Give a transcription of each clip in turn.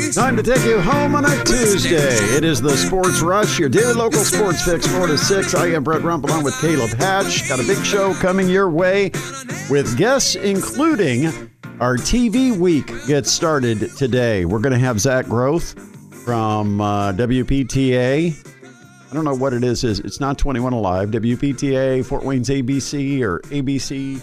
Time to take you home on a Tuesday. It is the Sports Rush, your daily local sports fix, 4 to 6. I am Brett Rump along with Caleb Hatch. Got a big show coming your way with guests including our TV week gets started today. We're going to have Zach Groth from WPTA. I don't know what it is. It's not 21 Alive. WPTA, Fort Wayne's ABC or ABC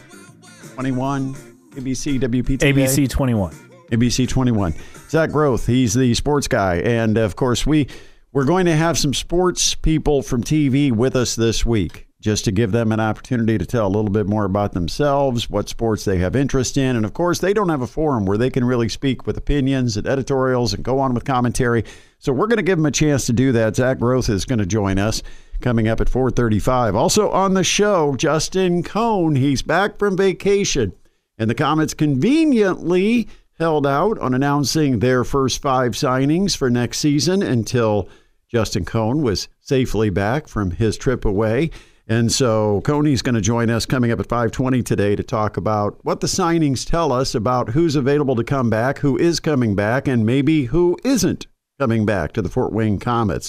21, ABC, WPTA. ABC 21. ABC 21. Zach Groth, he's the sports guy. And, of course, we're going to have some sports people from TV with us this week just to give them an opportunity to tell a little bit more about themselves, what sports they have interest in. And, of course, they don't have a forum where they can really speak with opinions and editorials and go on with commentary. So we're going to give them a chance to do that. Zach Groth is going to join us coming up at 4:35. Also on the show, Justin Cohn. He's back from vacation. And the Comets conveniently held out on announcing their first 5 signings for next season until Justin Cohn was safely back from his trip away. And so Coney's going to join us coming up at 5:20 today to talk about what the signings tell us about who's available to come back, who is coming back, and maybe who isn't coming back to the Fort Wayne Comets.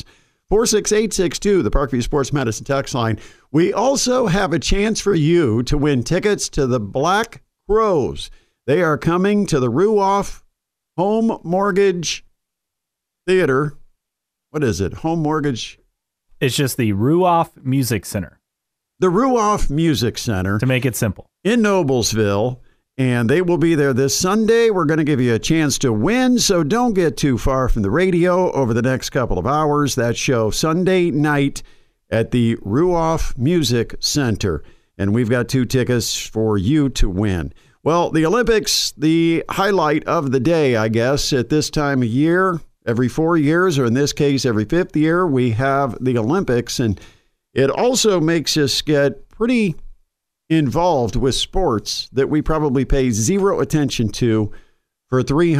46862, the Parkview Sports Medicine text line. We also have a chance for you to win tickets to the Black Crowes. They are coming to the Ruoff Home Mortgage Theater. What is it? Home Mortgage? It's just the Ruoff Music Center. The Ruoff Music Center. To make it simple. In Noblesville. And they will be there this Sunday. We're going to give you a chance to win, so don't get too far from the radio over the next couple of hours. That show Sunday night at the Ruoff Music Center. And we've got 2 tickets for you to win. Well, the Olympics, the highlight of the day, I guess, at this time of year, every 4 years, or in this case, every 5th year, we have the Olympics. And it also makes us get pretty involved with sports that we probably pay zero attention to for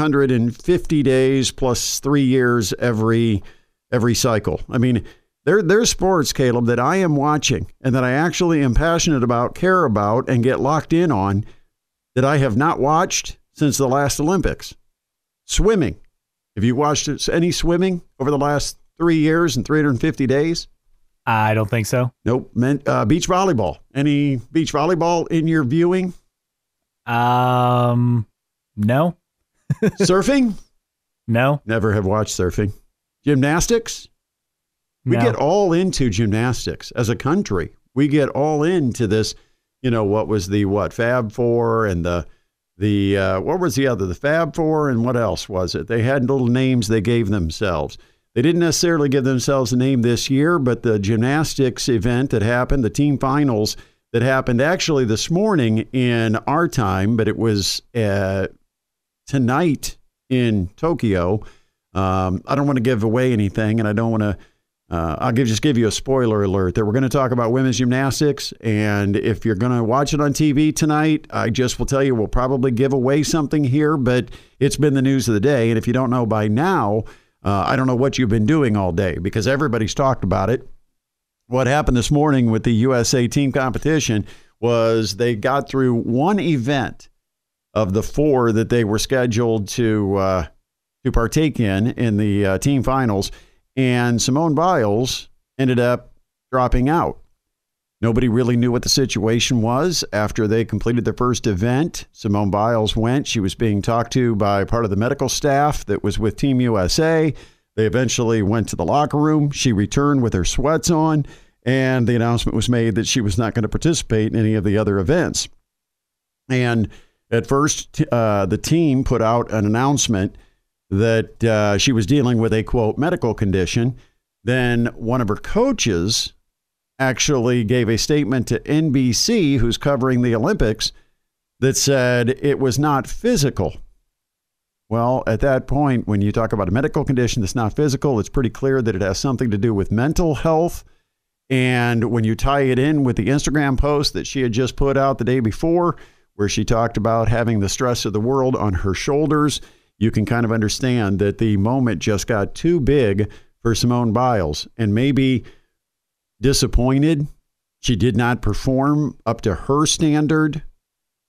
350 days plus 3 years every cycle. I mean, there's sports, Caleb, that I am watching and that I actually am passionate about, care about, and get locked in on that I have not watched since the last Olympics. Swimming. Have you watched any swimming over the last 3 years and 350 days? I don't think so. Nope. Beach volleyball. Any beach volleyball in your viewing? No. Surfing? No. Never have watched surfing. Gymnastics? We No. get all into gymnastics as a country. We get all into this, what was the Fab Four and the what was the other? The Fab Four and what else was it? They had little names they gave themselves. They didn't necessarily give themselves a name this year, but the gymnastics event that happened, the team finals that happened actually this morning in our time, but it was tonight in Tokyo. I don't want to give away anything, and I don't want to I'll just give you a spoiler alert that we're going to talk about women's gymnastics. And if you're going to watch it on TV tonight, I just will tell you we'll probably give away something here, but it's been the news of the day. And if you don't know by now, I don't know what you've been doing all day because everybody's talked about it. What happened this morning with the USA team competition was they got through one event of the 4 that they were scheduled to partake in the team finals. And Simone Biles ended up dropping out. Nobody really knew what the situation was after they completed their first event. Simone Biles went. She was being talked to by part of the medical staff that was with Team USA. They eventually went to the locker room. She returned with her sweats on, and the announcement was made that she was not going to participate in any of the other events. And at first, the team put out an announcement that she was dealing with a, quote, medical condition. Then one of her coaches actually gave a statement to NBC, who's covering the Olympics, that said it was not physical. Well, at that point, when you talk about a medical condition that's not physical, it's pretty clear that it has something to do with mental health. And when you tie it in with the Instagram post that she had just put out the day before, where she talked about having the stress of the world on her shoulders, you can kind of understand that the moment just got too big for Simone Biles, and maybe disappointed she did not perform up to her standard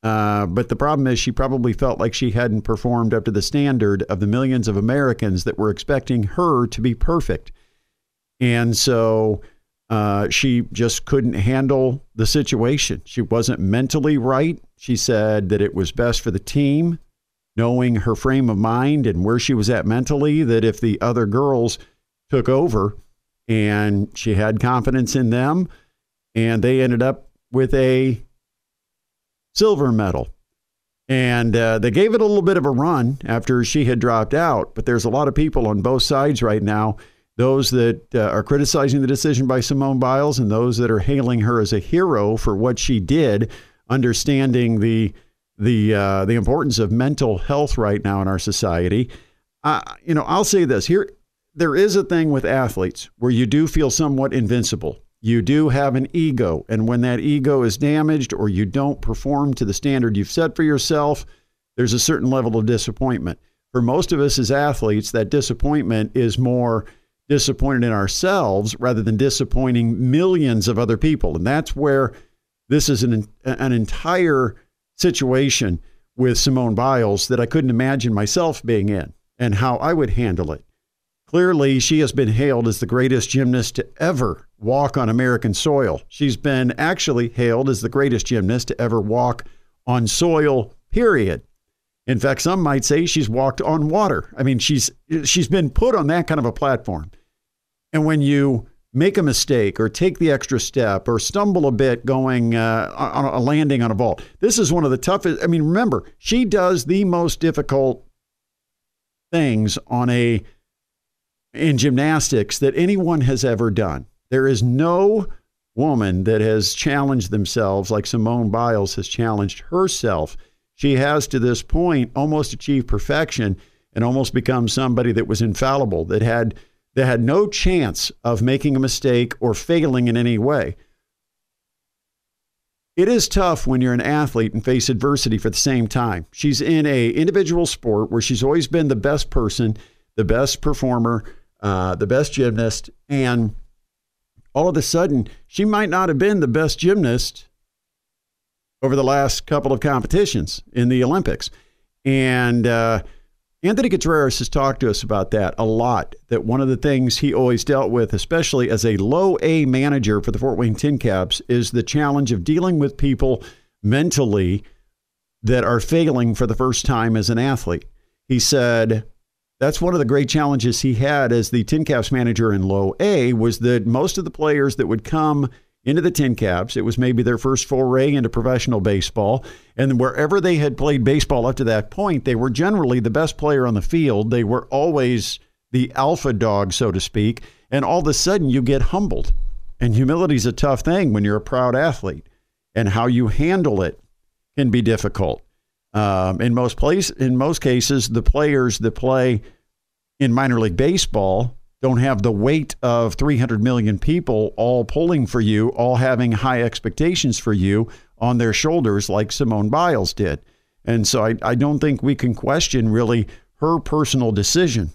But the problem is she probably felt like she hadn't performed up to the standard of the millions of Americans that were expecting her to be perfect. And so she just couldn't handle the situation. She wasn't mentally right. She said that it was best for the team, knowing her frame of mind and where she was at mentally, that if the other girls took over and she had confidence in them and they ended up with a silver medal. And they gave it a little bit of a run after she had dropped out. But there's a lot of people on both sides right now, those that are criticizing the decision by Simone Biles and those that are hailing her as a hero for what she did, understanding the importance of mental health right now in our society. I'll say this here. There is a thing with athletes where you do feel somewhat invincible. You do have an ego. And when that ego is damaged or you don't perform to the standard you've set for yourself, there's a certain level of disappointment. For most of us as athletes, that disappointment is more disappointed in ourselves rather than disappointing millions of other people. And that's where this is an entire situation with Simone Biles that I couldn't imagine myself being in and how I would handle it. Clearly, she has been hailed as the greatest gymnast to ever walk on American soil. She's been actually hailed as the greatest gymnast to ever walk on soil, period. In fact, some might say she's walked on water. I mean, she's been put on that kind of a platform. And when you make a mistake or take the extra step or stumble a bit going on a landing on a vault, this is one of the toughest. I mean, remember, she does the most difficult things in gymnastics that anyone has ever done. There is no woman that has challenged themselves like Simone Biles has challenged herself. She has to this point almost achieved perfection and almost become somebody that was infallible, that had no chance of making a mistake or failing in any way. It is tough when you're an athlete and face adversity for the same time. She's in an individual sport where she's always been the best person, the best performer, the best gymnast, and all of a sudden, she might not have been the best gymnast over the last couple of competitions in the Olympics. And Anthony Contreras has talked to us about that a lot, that one of the things he always dealt with, especially as a low A manager for the Fort Wayne Tin Caps, is the challenge of dealing with people mentally that are failing for the first time as an athlete. He said that's one of the great challenges he had as the Tin Caps manager in low A, was that most of the players that would come into the Tin Caps, it was maybe their first foray into professional baseball. And wherever they had played baseball up to that point, they were generally the best player on the field. They were always the alpha dog, so to speak. And all of a sudden you get humbled. And humility is a tough thing when you're a proud athlete. And how you handle it can be difficult. In most cases, the players that play in minor league baseball don't have the weight of 300 million people all pulling for you, all having high expectations for you on their shoulders like Simone Biles did. And so I don't think we can question really her personal decision.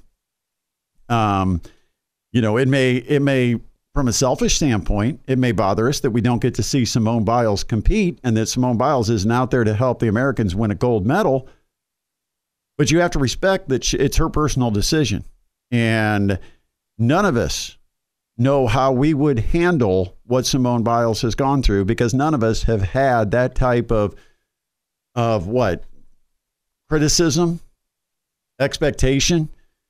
It may, from a selfish standpoint, it may bother us that we don't get to see Simone Biles compete and that Simone Biles isn't out there to help the Americans win a gold medal. But you have to respect that it's her personal decision. And none of us know how we would handle what Simone Biles has gone through, because none of us have had that type of what? Criticism, expectation.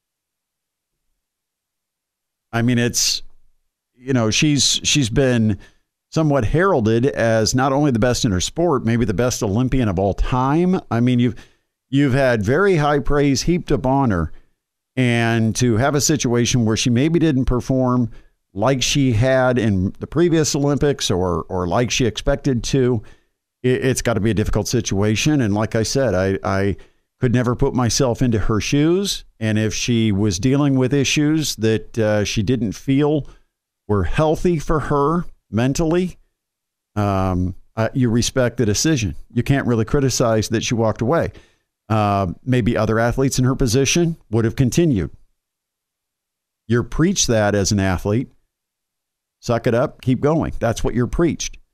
I mean, it's, she's been somewhat heralded as not only the best in her sport, maybe the best Olympian of all time. I mean, you've had very high praise heaped upon her. And to have a situation where she maybe didn't perform like she had in the previous Olympics or like she expected to, it's got to be a difficult situation. And like I said, I could never put myself into her shoes. And if she was dealing with issues that she didn't feel were healthy for her mentally, you respect the decision. You can't really criticize that she walked away. Maybe other athletes in her position would have continued. You're preached that as an athlete. Suck it up, keep going. That's what you're preached.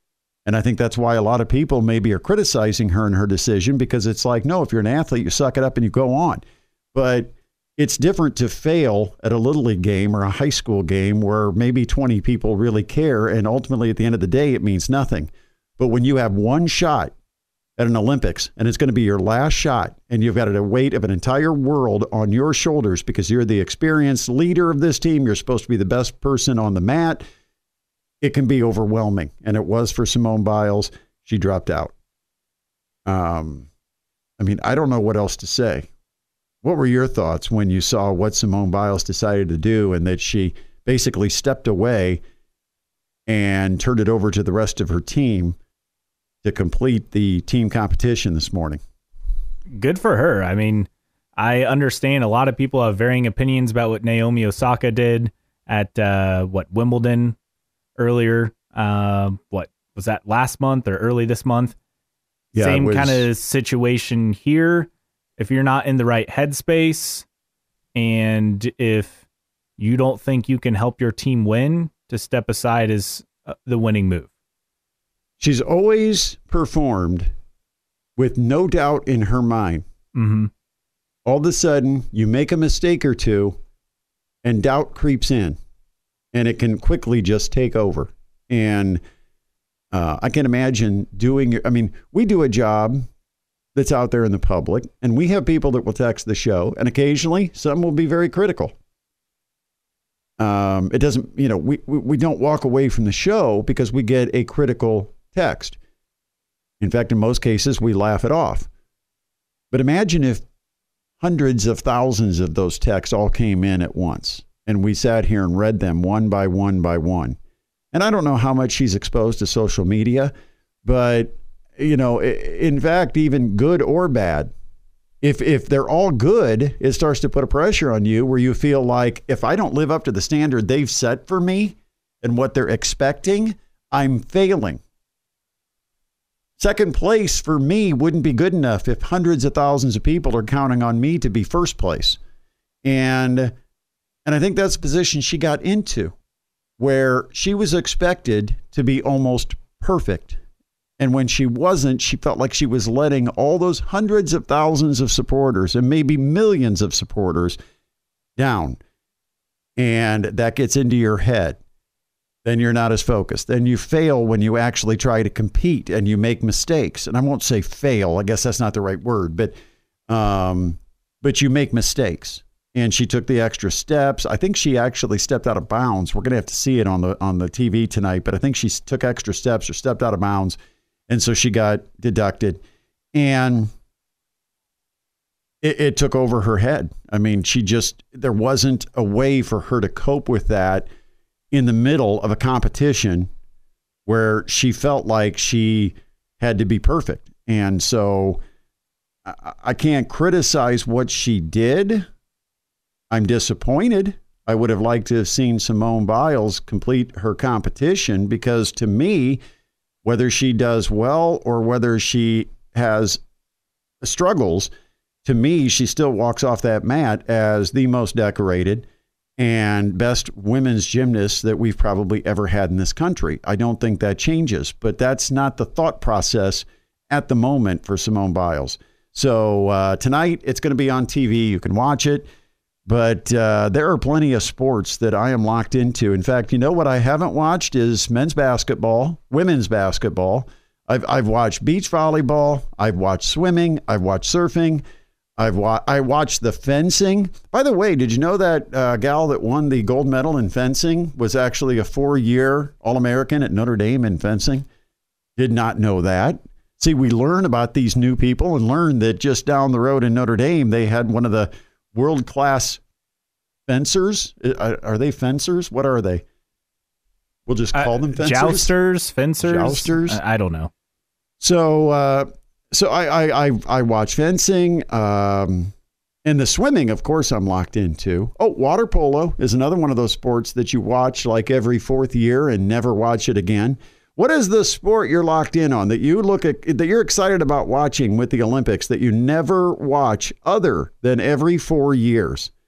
And I think that's why a lot of people maybe are criticizing her and her decision, because it's like, no, if you're an athlete, you suck it up and you go on. But it's different to fail at a Little League game or a high school game where maybe 20 people really care. And ultimately, at the end of the day, it means nothing. But when you have one shot at an Olympics and it's going to be your last shot and you've got a weight of an entire world on your shoulders because you're the experienced leader of this team, you're supposed to be the best person on the mat, it can be overwhelming. And it was for Simone Biles. She dropped out. I mean, I don't know what else to say. What were your thoughts when you saw what Simone Biles decided to do and that she basically stepped away and turned it over to the rest of her team to complete the team competition this morning? Good for her. I mean, I understand a lot of people have varying opinions about what Naomi Osaka did at Wimbledon earlier. What was that, last month or early this month? Yeah, same kind of situation here. If you're not in the right headspace and if you don't think you can help your team win, to step aside is the winning move. She's always performed with no doubt in her mind. Mm-hmm. All of a sudden, you make a mistake or two and doubt creeps in and it can quickly just take over. And I can imagine we do a job that's out there in the public, and we have people that will text the show, and occasionally some will be very critical. It doesn't, we don't walk away from the show because we get a critical text. In fact, in most cases, we laugh it off. But imagine if hundreds of thousands of those texts all came in at once, and we sat here and read them one by one by one. And I don't know how much she's exposed to social media, but in fact, even good or bad, if they're all good, it starts to put a pressure on you where you feel like, if I don't live up to the standard they've set for me and what they're expecting, I'm failing. Second place for me wouldn't be good enough if hundreds of thousands of people are counting on me to be first place. And I think that's the position she got into, where she was expected to be almost perfect. And when she wasn't, she felt like she was letting all those hundreds of thousands of supporters and maybe millions of supporters down. And that gets into your head. Then you're not as focused. Then you fail when you actually try to compete and you make mistakes. And I won't say fail. I guess that's not the right word, but you make mistakes. And she took the extra steps. I think she actually stepped out of bounds. We're going to have to see it on the TV tonight, but I think she took extra steps or stepped out of bounds. And so she got deducted, and it took over her head. I mean, there wasn't a way for her to cope with that in the middle of a competition where she felt like she had to be perfect. And so I can't criticize what she did. I'm disappointed. I would have liked to have seen Simone Biles complete her competition, because to me, whether she does well or whether she has struggles, to me, she still walks off that mat as the most decorated and best women's gymnast that we've probably ever had in this country. I don't think that changes, but that's not the thought process at the moment for Simone Biles. So tonight, it's going to be on TV. You can watch it. But there are plenty of sports that I am locked into. In fact, what I haven't watched is men's basketball, women's basketball. I've watched beach volleyball. I've watched swimming. I've watched surfing. I watched the fencing. By the way, did you know that gal that won the gold medal in fencing was actually a 4-year All-American at Notre Dame in fencing? Did not know that. See, we learn about these new people and learn that just down the road in Notre Dame, they had one of the world-class fencers. Are they fencers? What are they? We'll just call them fencers. Jousters, fencers. Jousters. I don't know. So I watch fencing, and the swimming, of course, I'm locked into. Oh, water polo is another one of those sports that you watch like every 4th year and never watch it again. What is the sport you're locked in on that you look at, that you're excited about watching with the Olympics that you never watch other than every 4 years?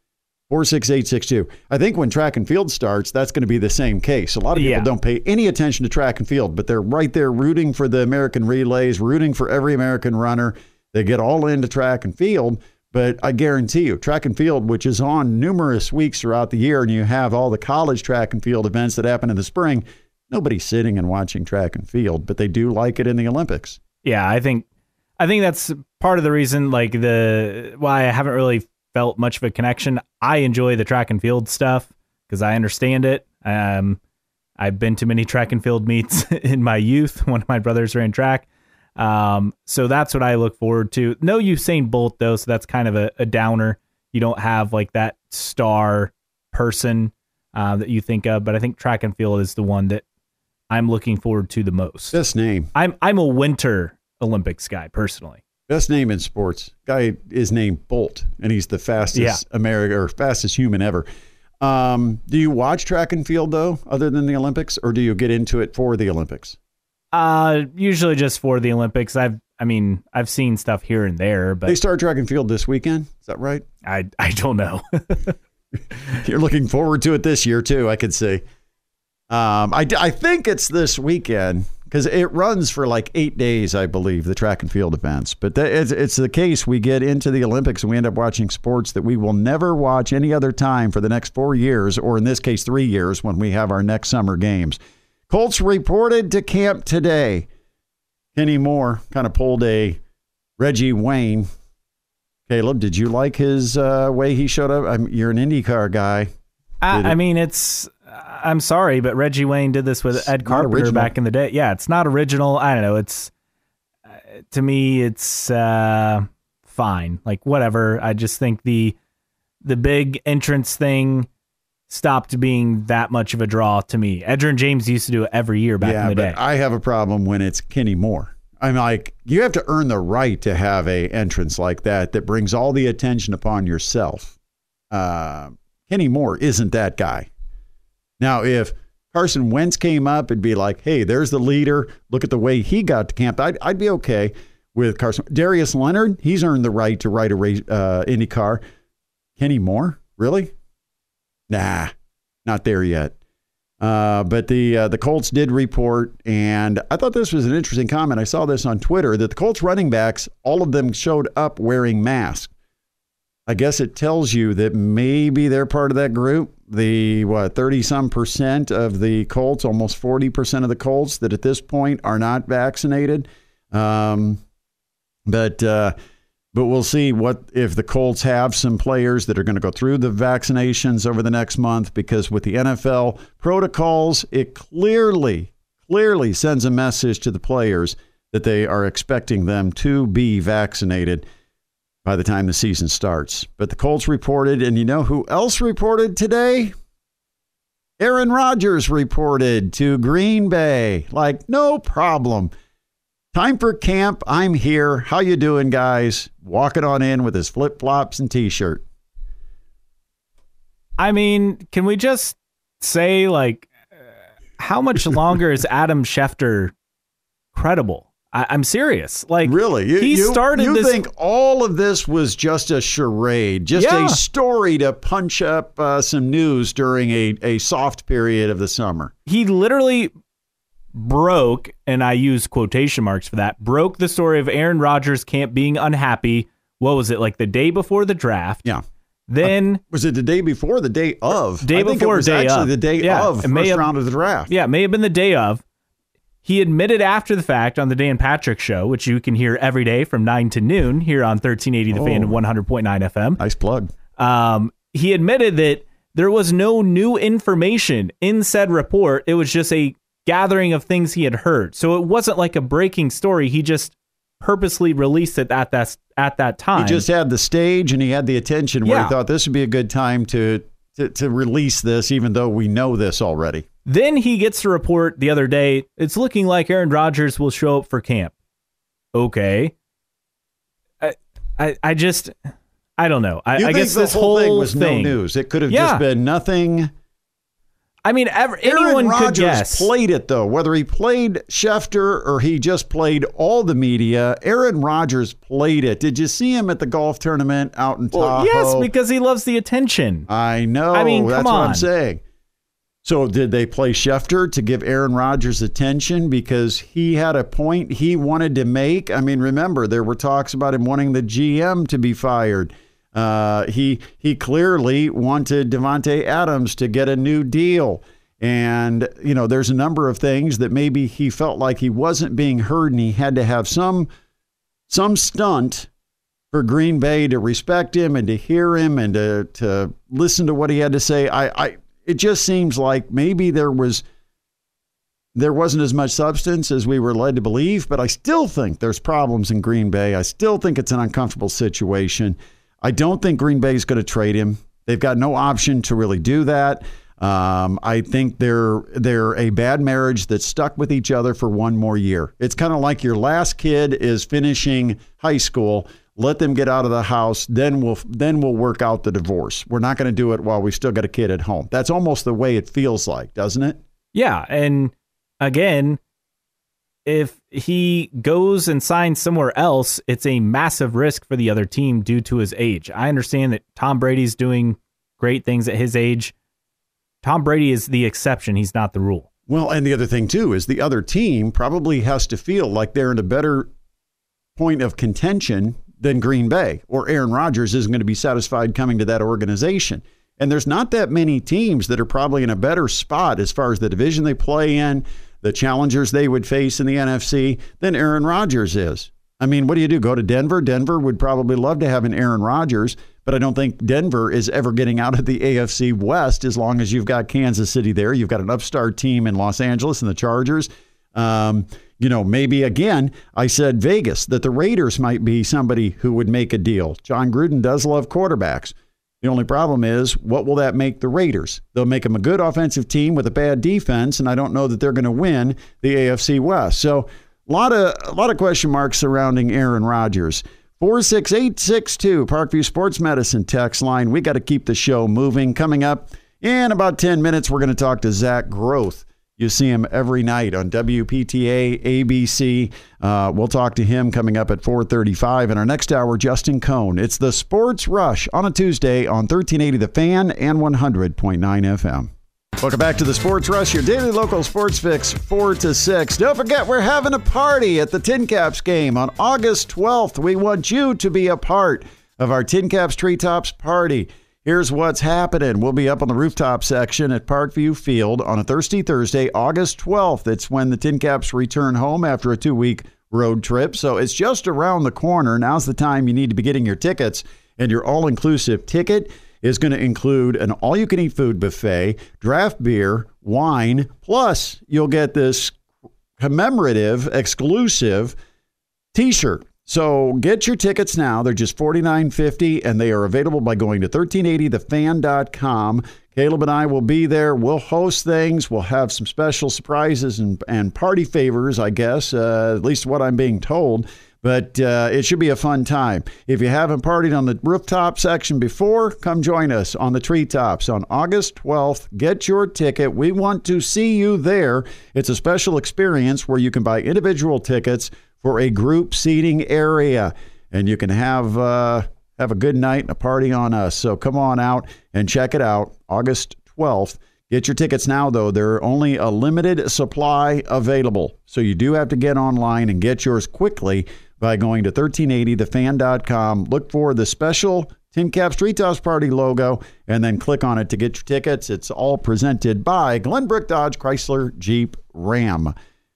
46862. I think when track and field starts, that's going to be the same case. A lot of people don't pay any attention to track and field, but they're right there rooting for the American relays, rooting for every American runner. They get all into track and field, but I guarantee you, track and field, which is on numerous weeks throughout the year, and you have all the college track and field events that happen in the spring, nobody's sitting and watching track and field, but they do like it in the Olympics. Yeah, I think that's part of the reason, like why I haven't really felt much of a connection. I enjoy the track and field stuff because I understand it. I've been to many track and field meets in my youth. One of my brothers ran track. So that's what I look forward to. No Usain Bolt, though, so that's kind of a downer. You don't have like that star person that you think of, but I think track and field is the one that I'm looking forward to the most. Best name. I'm a winter Olympics guy, personally. Best name in sports. Guy is named Bolt, and he's the fastest fastest human ever. Do you watch track and field, though, other than the Olympics, or do you get into it for the Olympics? Usually just for the Olympics. I've seen stuff here and there, but they start track and field this weekend. Is that right? I don't know. You're looking forward to it this year too, I could see. I think it's this weekend because it runs for like 8 days, I believe, the track and field events. But it's the case we get into the Olympics and we end up watching sports that we will never watch any other time for the next 4 years, or in this case, 3 years when we have our next summer games. Colts reported to camp today. Kenny Moore kind of pulled a Reggie Wayne. Caleb, did you like his way he showed up? You're an IndyCar guy. I'm sorry, but Reggie Wayne did this with Ed Carpenter back in the day. Yeah, it's not original. I don't know. It's to me, it's fine. Like whatever. I just think the big entrance thing stopped being that much of a draw to me. Edgerrin James used to do it every year back in the day. I have a problem when it's Kenny Moore. I'm like, you have to earn the right to have a entrance like that brings all the attention upon yourself. Kenny Moore isn't that guy. Now, if Carson Wentz came up, it'd be like, hey, there's the leader. Look at the way he got to camp. I'd be okay with Carson. Darius Leonard, he's earned the right to ride a race, IndyCar. Kenny Moore, really? Nah, not there yet. But the Colts did report, and I thought this was an interesting comment. I saw this on Twitter, that the Colts running backs, all of them showed up wearing masks. I guess it tells you that maybe they're part of that group. The 30-some% of the Colts, almost 40% of the Colts that at this point are not vaccinated. But we'll see what if the Colts have some players that are going to go through the vaccinations over the next month, because with the NFL protocols, it clearly sends a message to the players that they are expecting them to be vaccinated by the time the season starts. But the Colts reported, and you know who else reported today? Aaron Rodgers reported to Green Bay. Like, no problem. Time for camp. I'm here. How you doing, guys? Walking on in with his flip-flops and T-shirt. I mean, can we just say, like, how much longer is Adam Schefter credible? I'm serious. Like, really? You think all of this was just a charade, just a story to punch up some news during a soft period of the summer? He literally broke, and I use quotation marks for that, broke the story of Aaron Rodgers' camp being unhappy. What was it, like the day before the draft? Yeah. Then was it the day before or the day of? Day before, day of. The day of first round of the draft. Yeah, it may have been the day of. He admitted after the fact on the Dan Patrick Show, which you can hear every day from 9 to noon here on 1380 The Fan and 100.9 FM. Nice plug. He admitted that there was no new information in said report. It was just a gathering of things he had heard. So it wasn't like a breaking story. He just purposely released it at that time. He just had the stage and he had the attention where he thought this would be a good time to release this, even though we know this already. Then he gets to report the other day, it's looking like Aaron Rodgers will show up for camp. Okay. I don't know. I guess this whole thing was no news. It could have just been nothing. I mean, anyone could guess. Played it, though. Whether he played Schefter or he just played all the media, Aaron Rodgers played it. Did you see him at the golf tournament out in Tahoe? Yes, because he loves the attention. I know. I mean, that's what I'm saying. So did they play Schefter to give Aaron Rodgers attention because he had a point he wanted to make? I mean, remember, there were talks about him wanting the GM to be fired. He clearly wanted Davante Adams to get a new deal. And, you know, there's a number of things that maybe he felt like he wasn't being heard and he had to have some stunt for Green Bay to respect him and to hear him and to listen to what he had to say. It just seems like maybe there wasn't as much substance as we were led to believe, but I still think there's problems in Green Bay. I still think it's an uncomfortable situation. I don't think Green Bay is going to trade him. They've got no option to really do that. I think they're a bad marriage that's stuck with each other for one more year. It's kind of like your last kid is finishing high school. Let them get out of the house. Then we'll work out the divorce. We're not going to do it while we still got a kid at home. That's almost the way it feels like, doesn't it? Yeah, and again, if he goes and signs somewhere else, it's a massive risk for the other team due to his age. I understand that Tom Brady's doing great things at his age. Tom Brady is the exception. He's not the rule. Well, and the other thing, too, is the other team probably has to feel like they're in a better point of contention than Green Bay, or Aaron Rodgers isn't going to be satisfied coming to that organization. And there's not that many teams that are probably in a better spot as far as the division they play in, the challengers they would face in the NFC than Aaron Rodgers is. I mean, what do you do? Go to Denver? Denver would probably love to have an Aaron Rodgers, but I don't think Denver is ever getting out of the AFC West as long as you've got Kansas City there. You've got an upstart team in Los Angeles and the Chargers. Maybe again, I said Vegas, that the Raiders might be somebody who would make a deal. John Gruden does love quarterbacks. The only problem is, what will that make the Raiders? They'll make them a good offensive team with a bad defense, and I don't know that they're going to win the AFC West. So a lot of question marks surrounding Aaron Rodgers. 46862, Parkview Sports Medicine text line. We got to keep the show moving. Coming up in about 10 minutes, we're going to talk to Zach Groth. You see him every night on WPTA, ABC. We'll talk to him coming up at 4:35. In our next hour, Justin Cohn. It's the Sports Rush on a Tuesday on 1380 The Fan and 100.9 FM. Welcome back to the Sports Rush, your daily local sports fix, 4 to 6. Don't forget, we're having a party at the Tin Caps game on August 12th. We want you to be a part of our Tin Caps Treetops party. Here's what's happening. We'll be up on the rooftop section at Parkview Field on a Thirsty Thursday, August 12th. It's when the Tin Caps return home after a 2-week road trip. So it's just around the corner. Now's the time you need to be getting your tickets. And your all-inclusive ticket is going to include an all-you-can-eat food buffet, draft beer, wine, plus you'll get this commemorative, exclusive T-shirt. So get your tickets now. They're just $49.50, and they are available by going to 1380thefan.com. Caleb and I will be there. We'll host things. We'll have some special surprises and party favors, I guess, at least what I'm being told. But it should be a fun time. If you haven't partied on the rooftop section before, come join us on the treetops on August 12th. Get your ticket. We want to see you there. It's a special experience where you can buy individual tickets for a group seating area, and you can have a good night and a party on us. So come on out and check it out, August 12th. Get your tickets now, though. There are only a limited supply available, so you do have to get online and get yours quickly by going to 1380thefan.com. Look for the special Tin Caps Treetops Party logo, and then click on it to get your tickets. It's all presented by Glenbrook Dodge Chrysler Jeep Ram.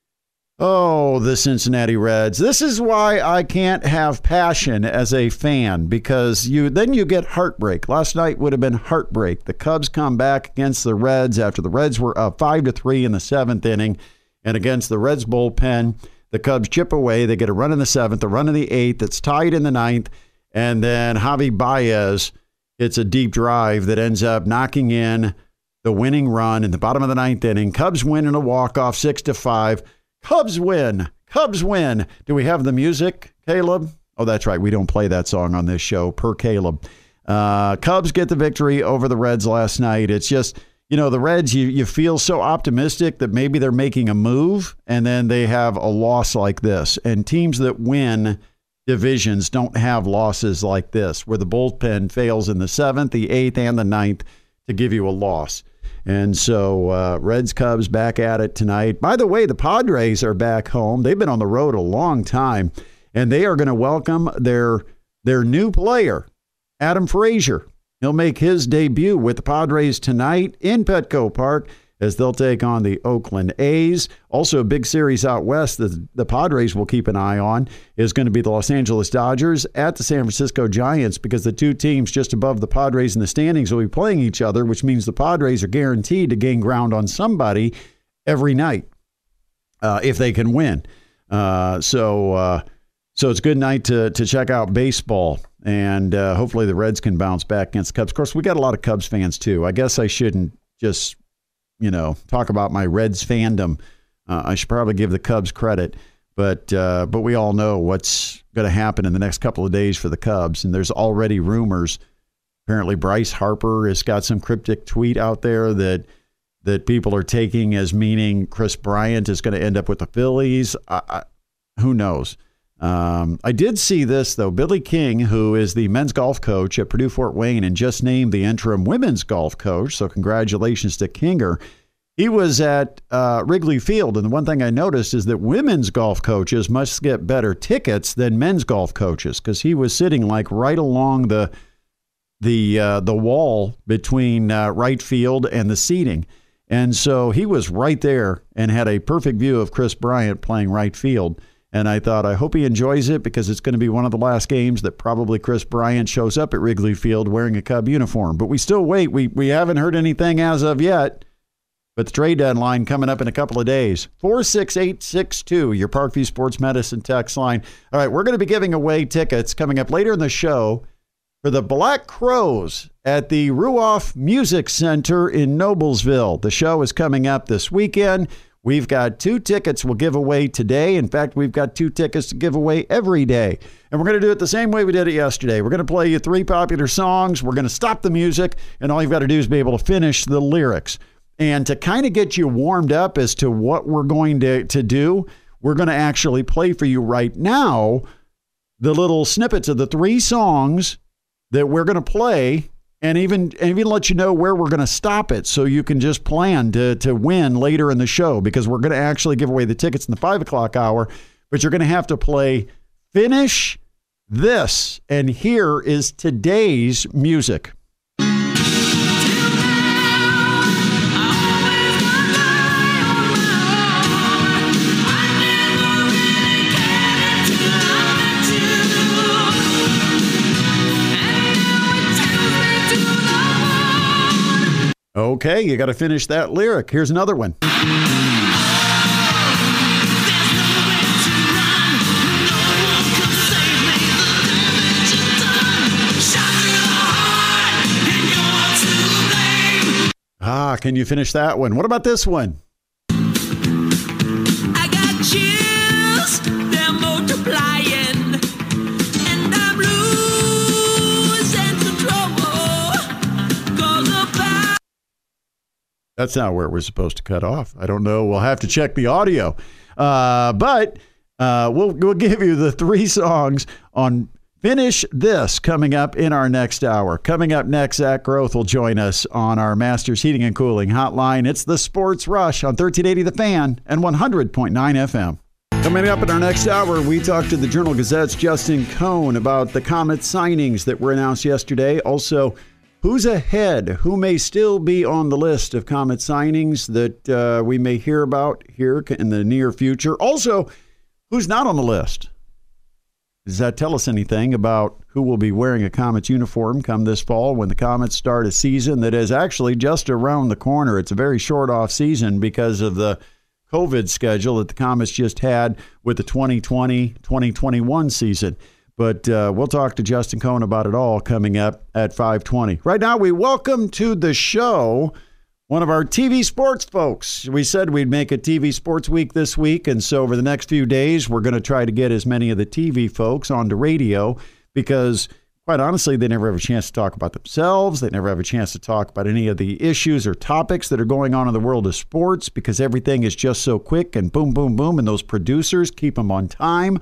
Oh, the Cincinnati Reds. This is why I can't have passion as a fan, because then you get heartbreak. Last night would have been heartbreak. The Cubs come back against the Reds after the Reds were up 5-3 in the 7th inning, and against the Reds bullpen, the Cubs chip away. They get a run in the 7th, a run in the 8th. It's tied in the 9th, and then Javi Baez hits a deep drive that ends up knocking in the winning run in the bottom of the 9th inning. Cubs win in a walk-off 6-5. Cubs win. Cubs win. Do we have the music, Caleb? Oh, that's right. We don't play that song on this show, per Caleb. Cubs get the victory over the Reds last night. It's just, the Reds, you feel so optimistic that maybe they're making a move, and then they have a loss like this. And teams that win divisions don't have losses like this, where the bullpen fails in the 7th, the 8th, and the 9th to give you a loss. And so Reds, Cubs back at it tonight. By the way, the Padres are back home. They've been on the road a long time, and they are going to welcome their new player, Adam Frazier. He'll make his debut with the Padres tonight in Petco Park as they'll take on the Oakland A's. Also, a big series out west that the Padres will keep an eye on is going to be the Los Angeles Dodgers at the San Francisco Giants, because the two teams just above the Padres in the standings will be playing each other, which means the Padres are guaranteed to gain ground on somebody every night if they can win. So it's a good night to check out baseball, and hopefully the Reds can bounce back against the Cubs. Of course, we got a lot of Cubs fans too. I guess I shouldn't just talk about my Reds fandom. I should probably give the Cubs credit, but we all know what's going to happen in the next couple of days for the Cubs, and there's already rumors. Apparently, Bryce Harper has got some cryptic tweet out there that people are taking as meaning Chris Bryant is going to end up with the Phillies. Who knows? I did see this, though. Billy King, who is the men's golf coach at Purdue Fort Wayne and just named the interim women's golf coach, so congratulations to Kinger. He was at Wrigley Field, and the one thing I noticed is that women's golf coaches must get better tickets than men's golf coaches, because he was sitting like right along the wall between right field and the seating. And so he was right there and had a perfect view of Chris Bryant playing right field. And I thought, I hope he enjoys it, because it's going to be one of the last games that probably Chris Bryant shows up at Wrigley Field wearing a Cub uniform. But we still wait. We haven't heard anything as of yet. But the trade deadline coming up in a couple of days. 46862, your Parkview Sports Medicine text line. All right, we're going to be giving away tickets coming up later in the show for the Black Crowes at the Ruoff Music Center in Noblesville. The show is coming up this weekend. We've got 2 tickets we'll give away today. In fact, we've got 2 tickets to give away every day. And we're going to do it the same way we did it yesterday. We're going to play you 3 popular songs. We're going to stop the music, and all you've got to do is be able to finish the lyrics. And to kind of get you warmed up as to what we're going to do, we're going to actually play for you right now the little snippets of the 3 songs that we're going to play, and even let you know where we're going to stop it, so you can just plan to win later in the show, because we're going to actually give away the tickets in the 5 o'clock hour, but you're going to have to play Finish This. And here is today's music. Okay, you got to finish that lyric. Here's another one. Can you finish that one? What about this one? I got chills, they're multiplying, and I'm losing control. That's not where we're supposed to cut off. I don't know. We'll have to check the audio. But we'll give you the 3 songs on Finish This coming up in our next hour. Coming up next, Zach Groth will join us on our Masters Heating and Cooling hotline. It's the Sports Rush on 1380 The Fan and 100.9 FM. Coming up in our next hour, we talked to the Journal-Gazette's Justin Cohn about the Comet signings that were announced yesterday. Also, who's ahead? Who may still be on the list of Comet signings that we may hear about here in the near future? Also, who's not on the list? Does that tell us anything about who will be wearing a Comets uniform come this fall when the Comets start a season that is actually just around the corner? It's a very short off season because of the COVID schedule that the Comets just had with the 2020-2021 season. But we'll talk to Justin Cohn about it all coming up at 5:20. Right now, we welcome to the show one of our TV sports folks. We said we'd make a TV sports week this week, and so over the next few days, we're going to try to get as many of the TV folks onto radio because, quite honestly, they never have a chance to talk about themselves. They never have a chance to talk about any of the issues or topics that are going on in the world of sports because everything is just so quick and boom, boom, boom. And those producers keep them on time.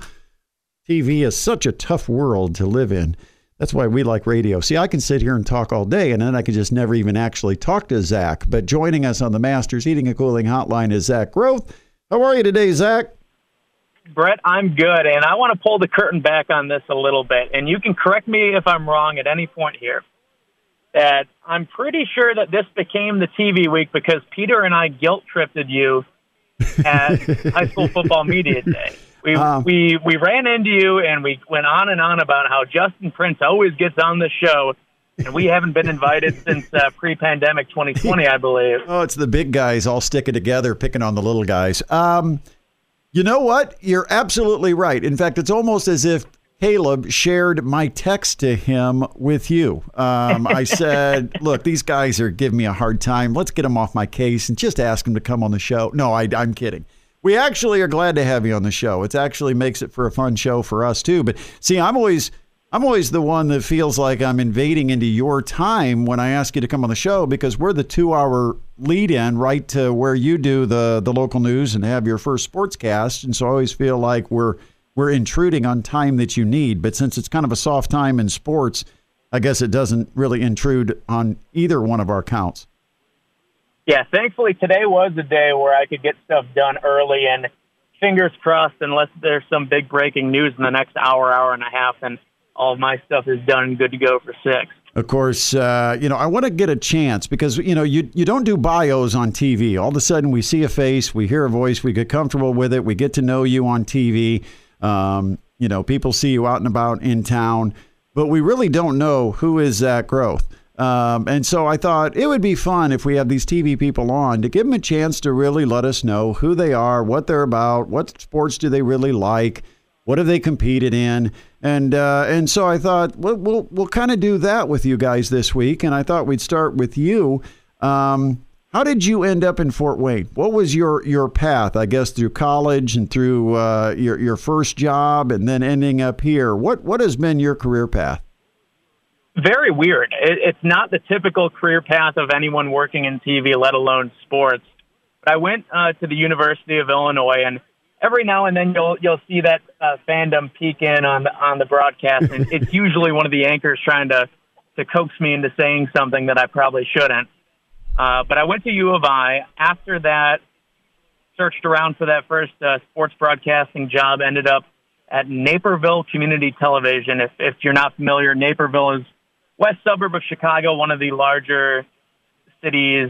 TV is such a tough world to live in. That's why we like radio. See, I can sit here and talk all day, and then I can just never even actually talk to Zach. But joining us on the Masters Heating and Cooling Hotline is Zach Groth. How are you today, Zach? Brett, I'm good, and I want to pull the curtain back on this a little bit, and you can correct me if I'm wrong at any point here. That I'm pretty sure that this became the TV week because Peter and I guilt-tripped you at high school football media day. We ran into you, and we went on and on about how Justin Prince always gets on the show, and we haven't been invited since pre-pandemic 2020, I believe. Oh, it's the big guys all sticking together, picking on the little guys. You know what? You're absolutely right. In fact, it's almost as if Caleb shared my text to him with you. I said, look, these guys are giving me a hard time. Let's get them off my case and just ask them to come on the show. No, I'm kidding. We actually are glad to have you on the show. It actually makes it for a fun show for us, too. But see, I'm always the one that feels like I'm invading into your time when I ask you to come on the show because we're the 2-hour lead-in right to where you do the local news and have your first sportscast. And so I always feel like we're intruding on time that you need. But since it's kind of a soft time in sports, I guess it doesn't really intrude on either one of our counts. Yeah, thankfully today was a day where I could get stuff done early, and fingers crossed, unless there's some big breaking news in the next hour and a half, and all of my stuff is done and good to go for 6. Of course, I want to get a chance because, you don't do bios on TV. All of a sudden we see a face, we hear a voice, we get comfortable with it, we get to know you on TV. People see you out and about in town, but we really don't know who is Zach Groth. And so I thought it would be fun if we have these TV people on to give them a chance to really let us know who they are, what they're about, what sports do they really like, what have they competed in, and so I thought we'll kind of do that with you guys this week. And I thought we'd start with you. How did you end up in Fort Wayne? What was your path? I guess through college and through your first job, and then ending up here. What has been your career path? Very weird. It's not the typical career path of anyone working in TV, let alone sports. But I went to the University of Illinois, and every now and then you'll see that fandom peek in on the broadcast, and it's usually one of the anchors trying to coax me into saying something that I probably shouldn't. But I went to U of I. After that, searched around for that first sports broadcasting job, ended up at Naperville Community Television. If you're not familiar, Naperville is west suburb of Chicago, one of the larger cities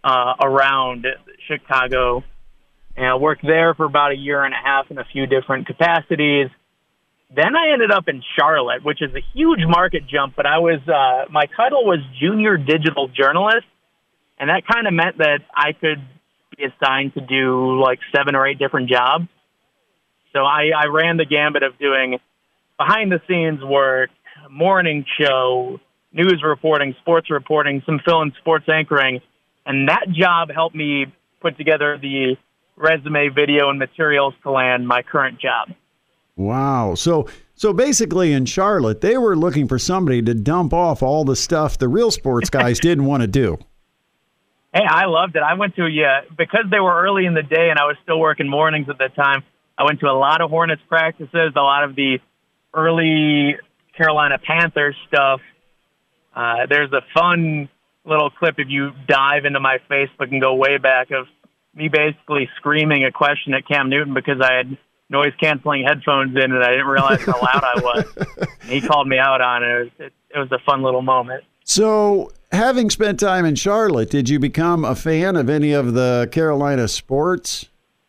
around Chicago. And I worked there for about a year and a half in a few different capacities. Then I ended up in Charlotte, which is a huge market jump, but I was my title was junior digital journalist, and that kind of meant that I could be assigned to do like 7 or 8 different jobs. So I ran the gambit of doing behind-the-scenes work, morning show, news reporting, sports reporting, some fill-in sports anchoring, and that job helped me put together the resume, video, and materials to land my current job. Wow. So basically in Charlotte, they were looking for somebody to dump off all the stuff the real sports guys didn't want to do. Hey, I loved it. I went to, because they were early in the day and I was still working mornings at the time, I went to a lot of Hornets practices, a lot of the early Carolina Panthers stuff. There's a fun little clip if you dive into my Facebook and go way back of me basically screaming a question at Cam Newton because I had noise-canceling headphones in and I didn't realize how loud I was. And he called me out on it. It was a fun little moment. So, having spent time in Charlotte, did you become a fan of any of the Carolina sports?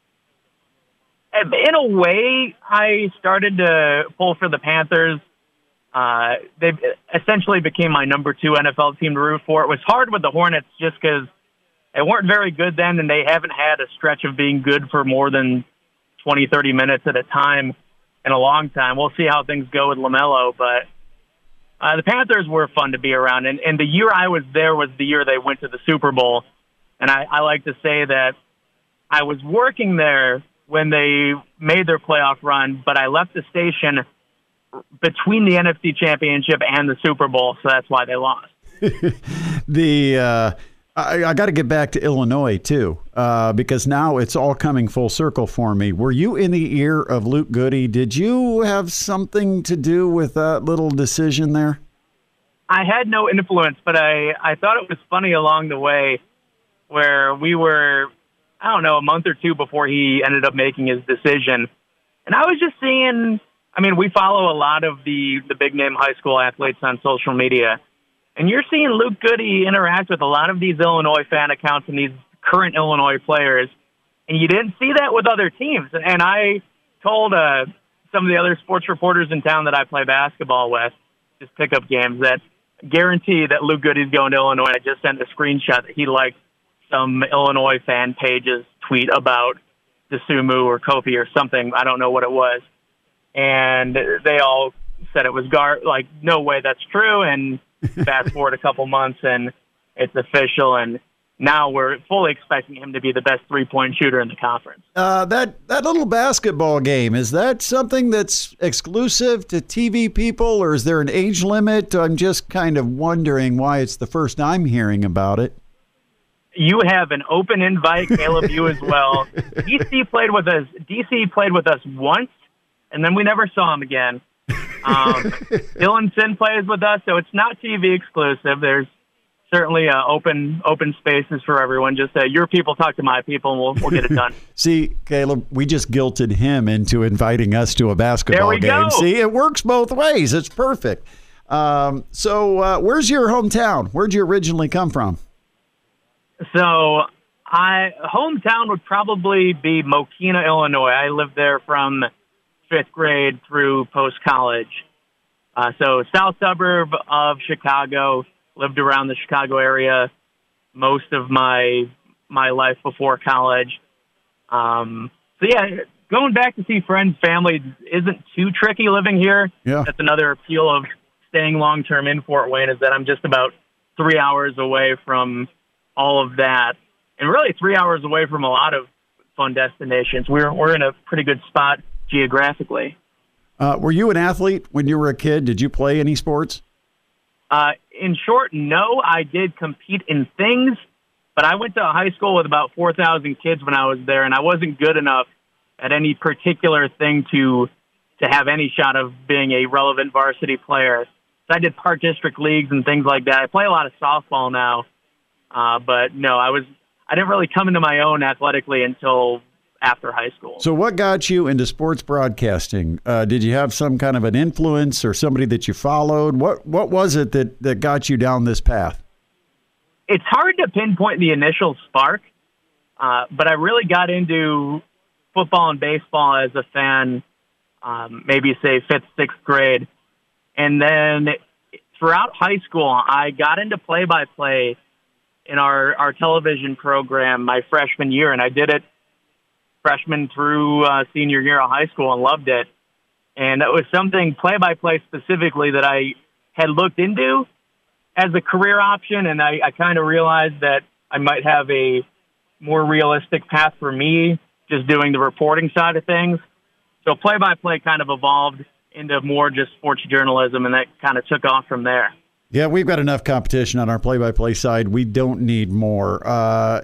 In a way, I started to pull for the Panthers. They essentially became my number 2 NFL team to root for. It was hard with the Hornets just because they weren't very good then, and they haven't had a stretch of being good for more than 20, 30 minutes at a time in a long time. We'll see how things go with LaMelo, but the Panthers were fun to be around. And the year I was there was the year they went to the Super Bowl. And I like to say that I was working there when they made their playoff run, but I left the station between the NFC Championship and the Super Bowl, so that's why they lost. I got to get back to Illinois too, because now it's all coming full circle for me. Were you in the ear of Luke Goody? Did you have something to do with that little decision there? I had no influence, but I thought it was funny along the way where we were, I don't know, a month or two before he ended up making his decision. And I was just seeing, I mean, we follow a lot of the big-name high school athletes on social media, and you're seeing Luke Goody interact with a lot of these Illinois fan accounts and these current Illinois players, and you didn't see that with other teams. And I told some of the other sports reporters in town that I play basketball with, just pickup games, that guarantee that Luke Goody's going to Illinois. I just sent a screenshot that he liked some Illinois fan pages tweet about DeSumo or Kofi or something. I don't know what it was. And they all said it was like, no way that's true. And fast forward a couple months and it's official. And now we're fully expecting him to be the best three-point shooter in the conference. That little basketball game, is that something that's exclusive to TV people, or is there an age limit? I'm just kind of wondering why it's the first I'm hearing about it. You have an open invite, Caleb, you as well. DC played with us once, and then we never saw him again. Dylan Sin plays with us, so it's not TV exclusive. There's certainly open spaces for everyone. Just your people talk to my people, and we'll get it done. See, Caleb, we just guilted him into inviting us to a basketball game. Go. See, it works both ways. It's perfect. So where's your hometown? Where'd you originally come from? So hometown would probably be Mokina, Illinois. I lived there from 5th grade through post-college. So south suburb of Chicago, lived around the Chicago area most of my life before college. So yeah, going back to see friends, family isn't too tricky living here. Yeah. That's another appeal of staying long-term in Fort Wayne, is that I'm just about 3 hours away from all of that, and really 3 hours away from a lot of fun destinations. We're in a pretty good spot geographically. Were you an athlete when you were a kid? Did you play any sports? In short, no. I did compete in things, but I went to a high school with about 4,000 kids when I was there, and I wasn't good enough at any particular thing to have any shot of being a relevant varsity player. So I did park district leagues and things like that. I play a lot of softball now. But no, I didn't really come into my own athletically until after high school. So what got you into sports broadcasting? Did you have some kind of an influence or somebody that you followed? What was it that got you down this path? It's hard to pinpoint the initial spark, but I really got into football and baseball as a fan, maybe say 5th, 6th grade. And then throughout high school, I got into play-by-play in our television program my freshman year, and I did it freshman through senior year of high school and loved it. And that was something, play-by-play specifically, that I had looked into as a career option, and I kind of realized that I might have a more realistic path for me just doing the reporting side of things. So play-by-play kind of evolved into more just sports journalism, and that kind of took off from there. Yeah, we've got enough competition on our play-by-play side. We don't need more. I've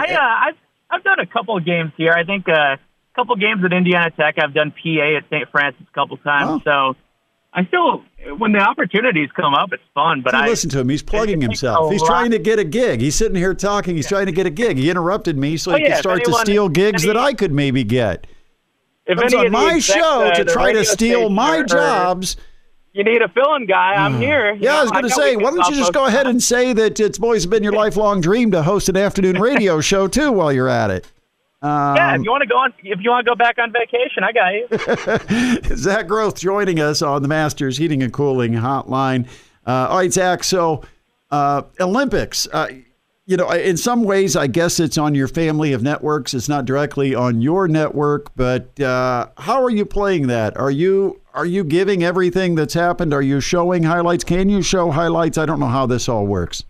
done a couple of games here. I think a couple of games at Indiana Tech. I've done PA at St. Francis a couple times. So I still, when the opportunities come up, it's fun. But listen to him. He's plugging himself. He's trying to get a gig. He's sitting here talking. He's trying to get a gig. He interrupted me so he could start to steal gigs that I could maybe get. If comes on my show to try to steal my jobs. You need a fill-in guy. I'm here. Yeah, I was going to say, why don't you just go ahead and say that it's always been your lifelong dream to host an afternoon radio show too while you're at it. Yeah, if you want to go back on vacation, I got you. Zach Groth joining us on the Masters Heating and Cooling Hotline. All right, Zach. So Olympics. In some ways, I guess it's on your family of networks. It's not directly on your network, but how are you playing that? Are you giving everything that's happened? Are you showing highlights? Can you show highlights? I don't know how this all works.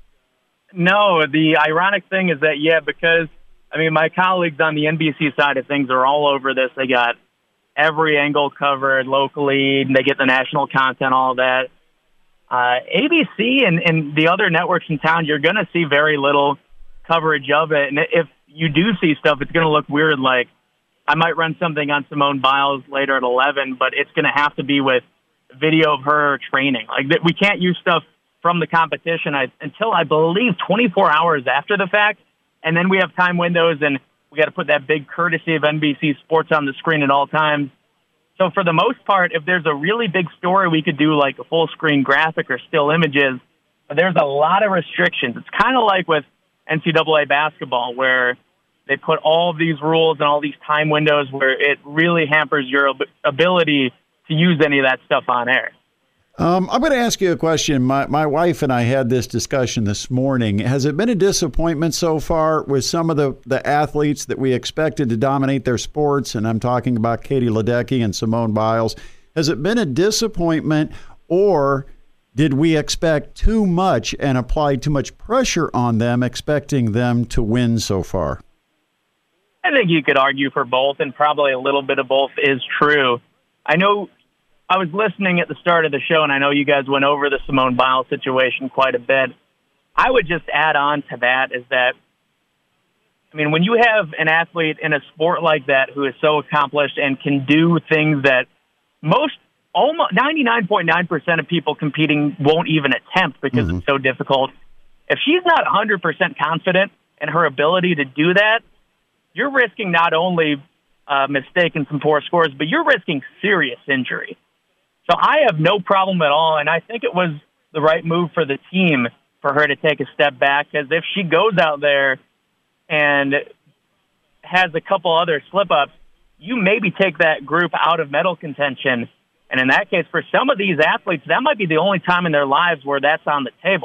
No, the ironic thing is that, because my colleagues on the NBC side of things are all over this. They got every angle covered locally. They get the national content, all of that. ABC and the other networks in town, you're going to see very little coverage of it. And if you do see stuff, it's going to look weird. Like, I might run something on Simone Biles later at 11, but it's going to have to be with video of her training. Like, we can't use stuff from the competition until, I believe, 24 hours after the fact. And then we have time windows, and we got to put that big courtesy of NBC Sports on the screen at all times. So for the most part, if there's a really big story, we could do like a full screen graphic or still images. But there's a lot of restrictions. It's kind of like with NCAA basketball, where they put all of these rules and all these time windows where it really hampers your ability to use any of that stuff on air. I'm going to ask you a question. My wife and I had this discussion this morning. Has it been a disappointment so far with some of the athletes that we expected to dominate their sports? And I'm talking about Katie Ledecky and Simone Biles. Has it been a disappointment, or did we expect too much and apply too much pressure on them, expecting them to win so far? I think you could argue for both, and probably a little bit of both is true. I know I was listening at the start of the show, and I know you guys went over the Simone Biles situation quite a bit. I would just add on to that is that, I mean, when you have an athlete in a sport like that who is so accomplished and can do things that almost 99.9% of people competing won't even attempt because it's so difficult. If she's not 100% confident in her ability to do that, you're risking not only mistaking some poor scores, but you're risking serious injury. So I have no problem at all, and I think it was the right move for the team for her to take a step back, because if she goes out there and has a couple other slip-ups, you maybe take that group out of medal contention. And in that case, for some of these athletes, that might be the only time in their lives where that's on the table.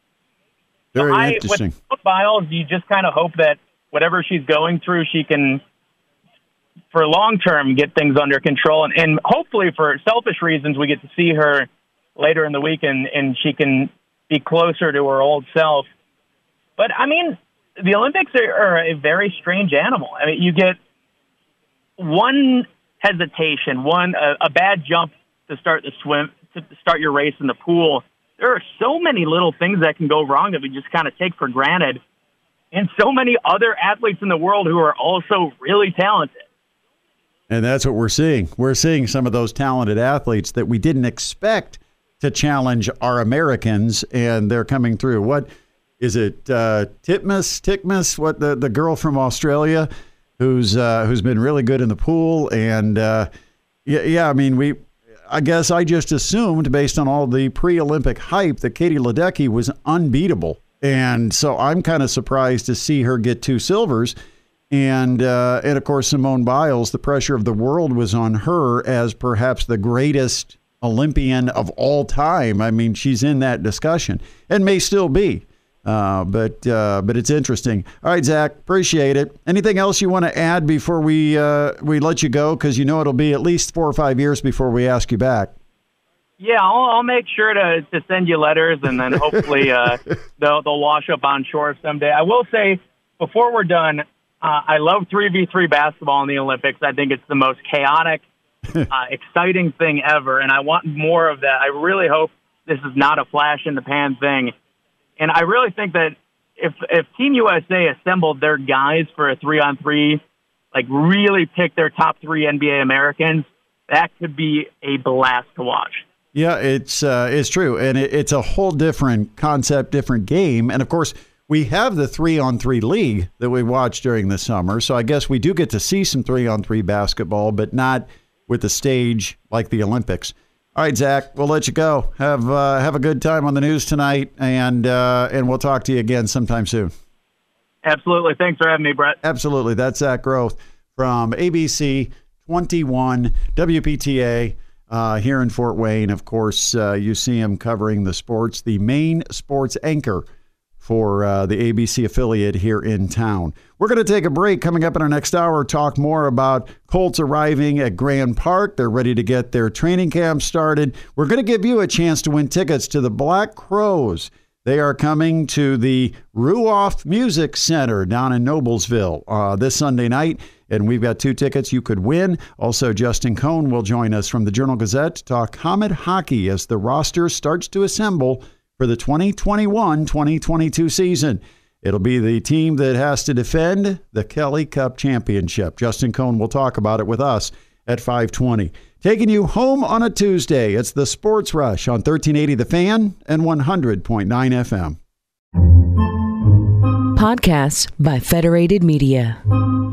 Very interesting. With Biles, you just kind of hope that whatever she's going through, she can, for long term, get things under control. And hopefully, for selfish reasons, we get to see her later in the week and she can be closer to her old self. But, I mean, the Olympics are a very strange animal. I mean, you get one hesitation, a bad jump to start the swim, to start your race in the pool. There are so many little things that can go wrong that we just kind of take for granted. And so many other athletes in the world who are also really talented. And that's what we're seeing. We're seeing some of those talented athletes that we didn't expect to challenge our Americans, and they're coming through. What is it? Titmus? What, the girl from Australia who's been really good in the pool? And I mean, I guess I just assumed, based on all the pre-Olympic hype, that Katie Ledecky was unbeatable. And so I'm kind of surprised to see her get 2 silvers. And of course, Simone Biles, the pressure of the world was on her as perhaps the greatest Olympian of all time. I mean, she's in that discussion and may still be. But it's interesting. All right, Zach, appreciate it. Anything else you want to add before we let you go? Because you know it'll be at least 4 or 5 years before we ask you back. Yeah, I'll make sure to send you letters, and then hopefully they'll wash up on shore someday. I will say, before we're done, I love 3v3 basketball in the Olympics. I think it's the most chaotic, exciting thing ever, and I want more of that. I really hope this is not a flash-in-the-pan thing. And I really think that if Team USA assembled their guys for a 3-on-3, like really pick their top 3 NBA Americans, that could be a blast to watch. Yeah, it's true, and it's a whole different concept, different game. And of course, we have the 3-on-3 league that we watch during the summer, so I guess we do get to see some 3-on-3 basketball, but not with the stage like the Olympics. All right, Zach, we'll let you go. Have a good time on the news tonight, and we'll talk to you again sometime soon. Absolutely. Thanks for having me, Brett. Absolutely. That's Zach Groth from ABC 21 WPTA here in Fort Wayne. Of course, you see him covering the sports, the main sports anchor for the ABC affiliate here in town. We're going to take a break. Coming up in our next hour, talk more about Colts arriving at Grand Park. They're ready to get their training camp started. We're going to give you a chance to win tickets to the Black Crowes. They are coming to the Ruoff Music Center down in Noblesville this Sunday night. and we've got 2 tickets you could win. Also, Justin Cohn will join us from the Journal-Gazette to talk Comet hockey as the roster starts to assemble for the 2021-2022 season. It'll be the team that has to defend the Kelly Cup Championship. Justin Cohn will talk about it with us at 5:20. Taking you home on a Tuesday, it's the Sports Rush on 1380 The Fan and 100.9 FM. Podcasts by Federated Media.